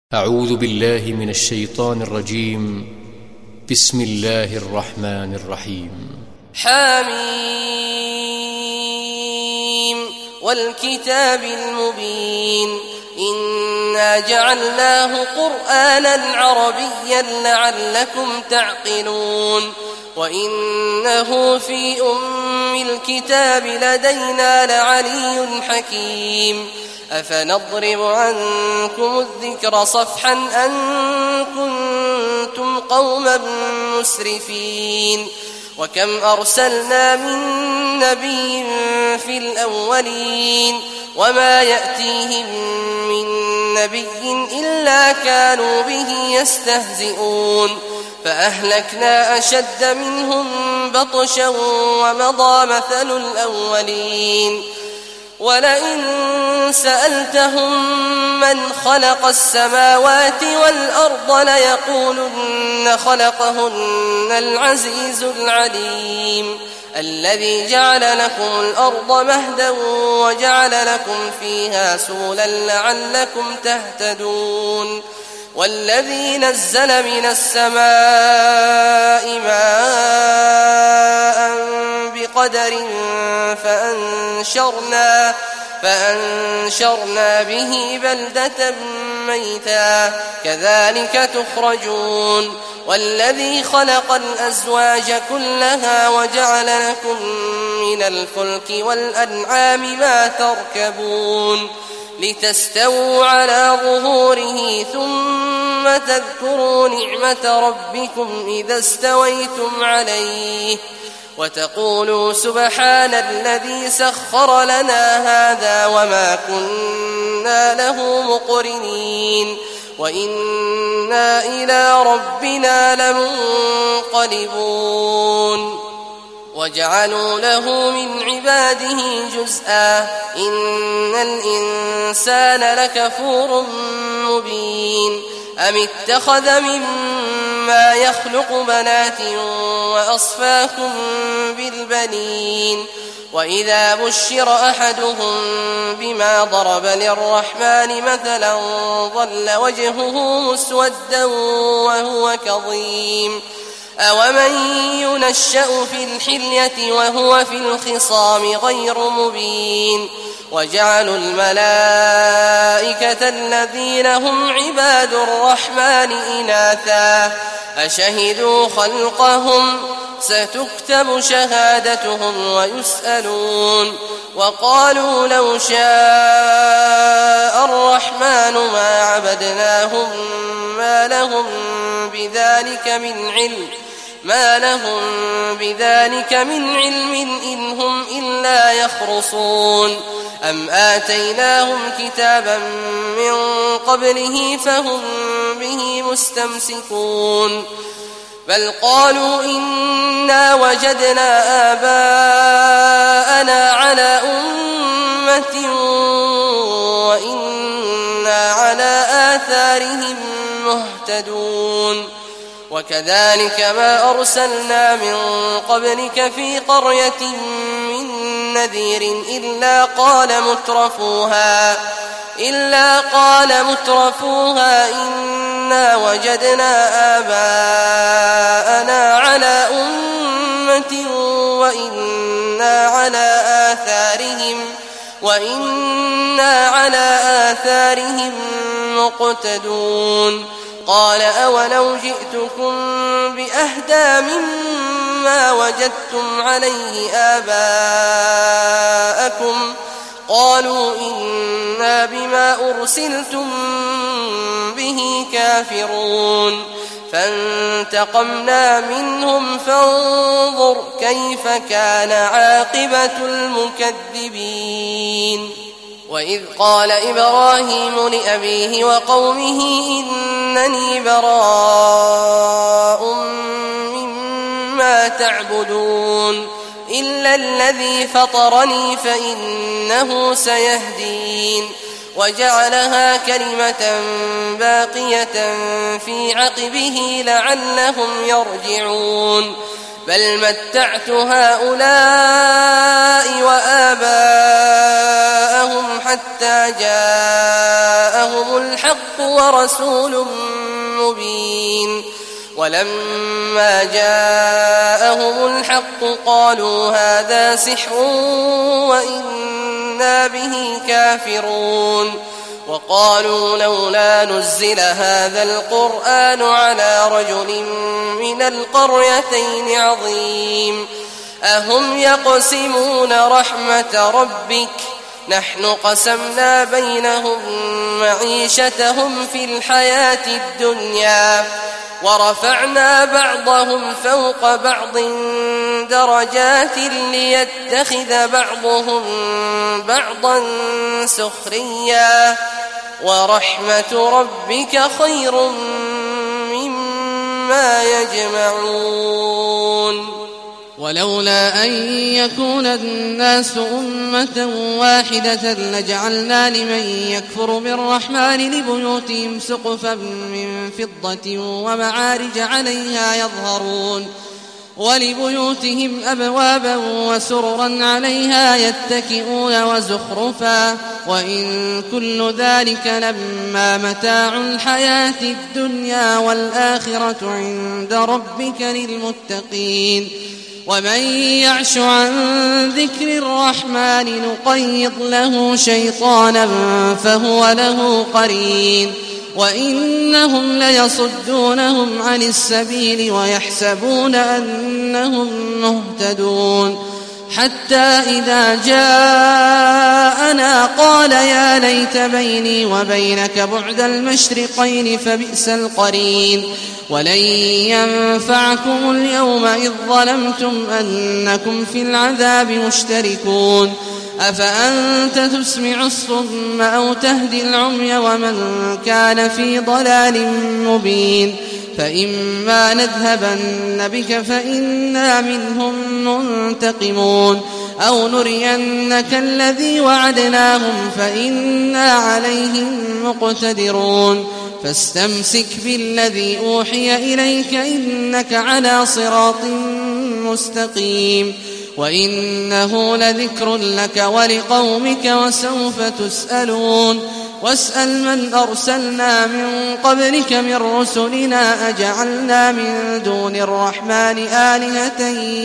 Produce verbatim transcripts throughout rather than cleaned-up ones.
أعوذ بالله من الشيطان الرجيم. بسم الله الرحمن الرحيم. حميم والكتاب المبين إنا جعلناه قرآنا عربيا لعلكم تعقلون وإنه في أم الكتاب لدينا لعلي حكيم أفنضرب عنكم الذكر صفحا أن كنتم قوما مسرفين وكم أرسلنا من نبي في الأولين وما يأتيهم من نبي إلا كانوا به يستهزئون فأهلكنا أشد منهم بطشا ومضى مثل الأولين ولئن سألتهم من خلق السماوات والأرض ليقولن خلقهن العزيز العليم الذي جعل لكم الأرض مهدا وجعل لكم فيها سبلا لعلكم تهتدون والذي نزل من السماء ماء بقدر فأنشرنا, فأنشرنا به بلدة ميتا كذلك تخرجون والذي خلق الأزواج كلها وجعل لكم من الفلك والأنعام ما تركبون لتستووا على ظهوره ثم تذكروا نعمة ربكم إذا استويتم عليه وتقولوا سبحان الذي سخر لنا هذا وما كنا له مقرنين وإنا إلى ربنا لمنقلبون وجعلوا له من عباده جزءا إن الإنسان لكفور مبين أم اتخذ مما يخلق بنات وأصفاكم بالبنين وإذا بشر أحدهم بما ضرب للرحمن مثلا ظل وجهه مسودا وهو كظيم أومن ينشأ في الحلية وهو في الخصام غير مبين وجعلوا الملائكة الذين هم عباد الرحمن إناثا أشهدوا خلقهم ستكتب شهادتهم ويسألون وقالوا لو شاء الرحمن ما عبدناهم ما لهم بذلك من علم ما لهم بذلك من علم إن هم إلا يخرصون أم آتيناهم كتابا من قبله فهم به مستمسكون بل قالوا إنا وجدنا آباءنا على أمة وإنا على آثارهم مهتدون وكذلك ما أرسلنا من قبلك في قرية من نذير إلا قال مترفوها إلا قال مترفوها إنا وجدنا آباءنا على أمة وإنا على آثارهم وإنا على آثارهم مقتدون قال أولو جئتكم بأهدى مما وجدتم عليه آباءكم قالوا إنا بما أرسلتم به كافرون فانتقمنا منهم فانظر كيف كان عاقبة المكذبين وإذ قال إبراهيم لأبيه وقومه إنني براء مما تعبدون إلا الذي فطرني فإنه سيهدين وجعلها كلمة باقية في عقبه لعلهم يرجعون بل متعت هؤلاء وآباءهم حتى جاءهم الحق ورسول مبين ولما جاءهم الحق قالوا هذا سحر وإنا به كافرون وقالوا لولا نزل هذا القرآن على رجل من القريتين عظيم أهم يقسمون رحمة ربك نحن قسمنا بينهم معيشتهم في الحياة الدنيا ورفعنا بعضهم فوق بعض درجات ليتخذ بعضهم بعضا سخريا ورحمة ربك خير مما يجمعون ولولا أن يكون الناس أمة واحدة لجعلنا لمن يكفر بالرحمن لبيوتهم سقفا من فضة ومعارج عليها يظهرون ولبيوتهم أبوابا وسررا عليها يتكئون وزخرفا وإن كل ذلك لما متاع الحياة الدنيا والآخرة عند ربك للمتقين ومن يعش عن ذكر الرحمن نقيض له شيطانا فهو له قرين وإنهم ليصدونهم عن السبيل ويحسبون أنهم مهتدون حتى إذا جاءنا قال يا ليت بيني وبينك بعد المشرقين فبئس القرين ولن ينفعكم اليوم إذ ظلمتم أنكم في العذاب مشتركون أفأنت تسمع الصم أو تهدي العمي ومن كان في ضلال مبين فإما نذهبن بك فإنا منهم منتقمون أو نرينك الذي وعدناهم فإنا عليهم مقتدرون فاستمسك بالذي أوحي إليك إنك على صراط مستقيم وإنه لذكر لك ولقومك وسوف تسألون واسأل من أرسلنا من قبلك من رسلنا أجعلنا من دون الرحمن آلهة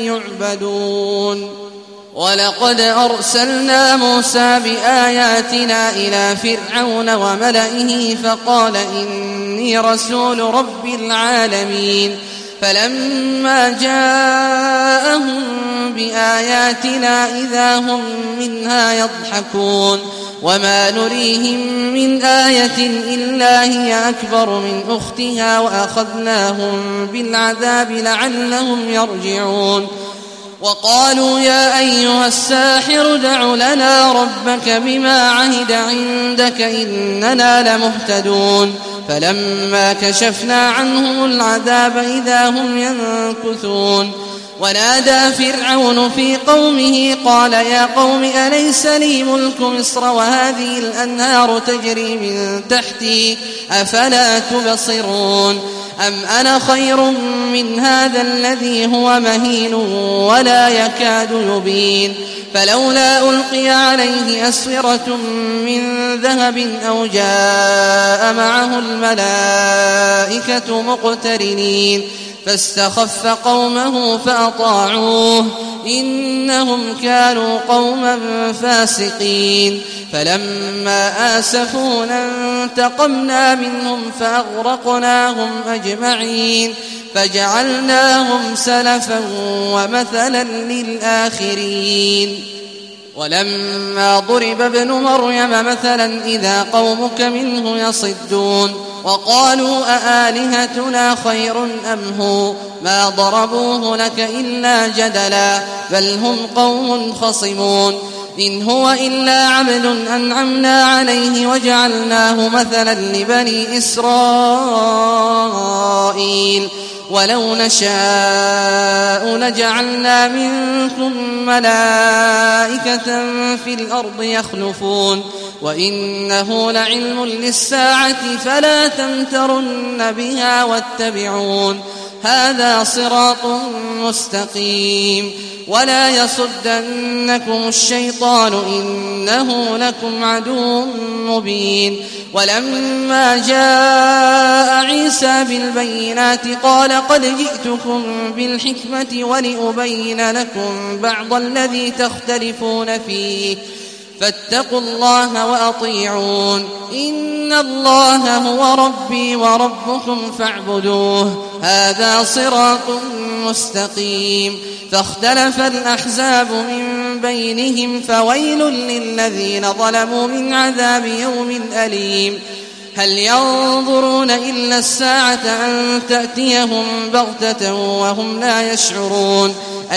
يعبدون ولقد أرسلنا موسى بآياتنا إلى فرعون وملئه فقال إني رسول رب العالمين فلما جاءهم بآياتنا إذا هم منها يضحكون وما نريهم من آية إلا هي أكبر من أختها وأخذناهم بالعذاب لعلهم يرجعون وقالوا يا أيها الساحر دع لنا ربك بما عهد عندك إننا لمهتدون فلما كشفنا عنهم العذاب إذا هم ينكثون ونادى فرعون في قومه قال يا قوم أليس لي ملك مصر وهذه الأنهار تجري من تحتي أفلا تبصرون أم أنا خير من هذا الذي هو مهين ولا يكاد يبين فلولا ألقي عليه أسورة من ذهب أو جاء معه الملائكة مقترنين فاستخف قومه فأطاعوه إنهم كانوا قوما فاسقين فلما آسفونا انتقمنا منهم فأغرقناهم أجمعين فجعلناهم سلفا ومثلا للآخرين ولما ضرب ابن مريم مثلا إذا قومك منه يصدون وقالوا أآلهتنا خير أم هو ما ضربوه لك إلا جدلا بل هم قوم خصمون إن هو إلا عبد أنعمنا عليه وجعلناه مثلا لبني إسرائيل ولو نشاء لجعلنا منكم ملائكة في الأرض يخلفون وإنه لعلم للساعة فلا تمترن بها واتبعون هذا صراط مستقيم ولا يصدنكم الشيطان إنه لكم عدو مبين. ولما جاء عيسى بالبينات قال قد جئتكم بالحكمة ولأبين لكم بعض الذي تختلفون فيه فاتقوا الله وأطيعون إن الله هو ربي وربكم فاعبدوه هذا صراط مستقيم. فاختلف الأحزاب من بينهم فويل للذين ظلموا من عذاب يوم أليم. هل ينظرون إلا الساعة أن تأتيهم بغتة وهم لا يشعرون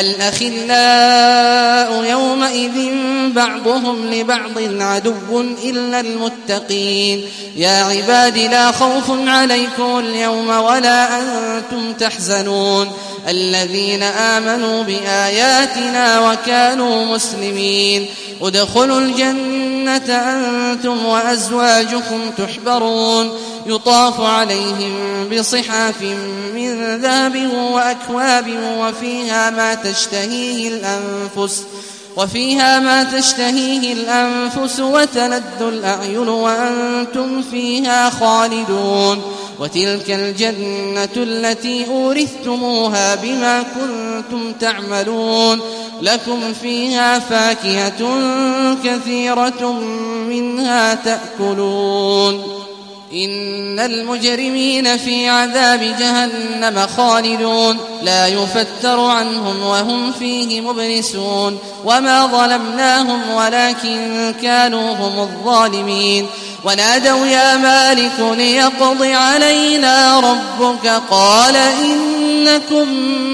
الأخلاء يومئذ بعضهم لبعض عدو إلا المتقين. يا عباد لا خوف عليكم اليوم ولا أنتم تحزنون الذين آمنوا بآياتنا وكانوا مسلمين ادخلوا الجنة أنتم وأزواجكم تحبرون يطاف عليهم بصحاف من ذهب وأكواب وفيها ما تشتهيه الأنفس وفيها ما تشتهيه الأنفس وتلذ الأعين وأنتم فيها خالدون وتلك الجنة التي أورثتموها بما كنتم تعملون لكم فيها فاكهة كثيرة منها تأكلون إن المجرمين في عذاب جهنم خالدون لا يفتر عنهم وهم فيه مبلسون وما ظلمناهم ولكن كانوا هم الظالمين. ونادوا يا مالك ليقض علينا ربك قال إنكم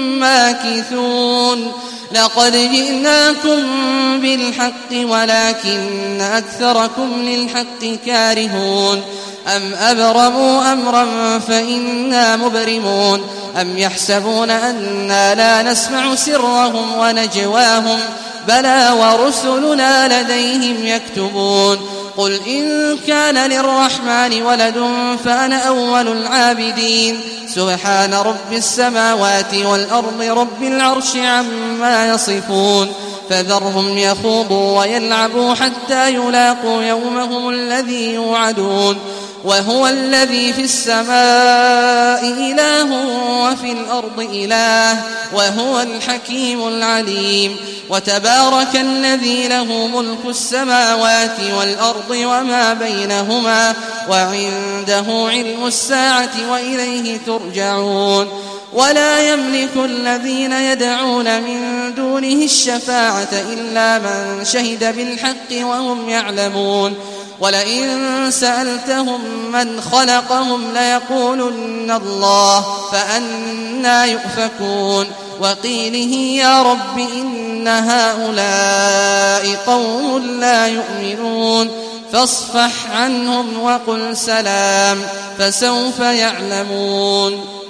ماكثون لقد جئناكم بالحق ولكن أكثركم للحق كارهون أم أبرموا أمرا فإنا مبرمون أم يحسبون أنا لا نسمع سرهم ونجواهم بلى ورسلنا لديهم يكتبون. قل إن كان للرحمن ولد فأنا أول العابدين سبحان رب السماوات والأرض رب العرش عما يصفون فذرهم يخوضوا ويلعبوا حتى يلاقوا يومهم الذي يوعدون وهو الذي في السماء إله وفي الأرض إله وهو الحكيم العليم. وتبارك الذي له ملك السماوات والأرض وما بينهما وعنده علم الساعة وإليه ترجعون. ولا يملك الذين يدعون من دونه الشفاعة إلا من شهد بالحق وهم يعلمون. ولئن سألتهم من خلقهم ليقولن الله فأنى يؤفكون. وقيله يا رب إن هؤلاء قوم لا يؤمنون فاصفح عنهم وقل سلام فسوف يعلمون.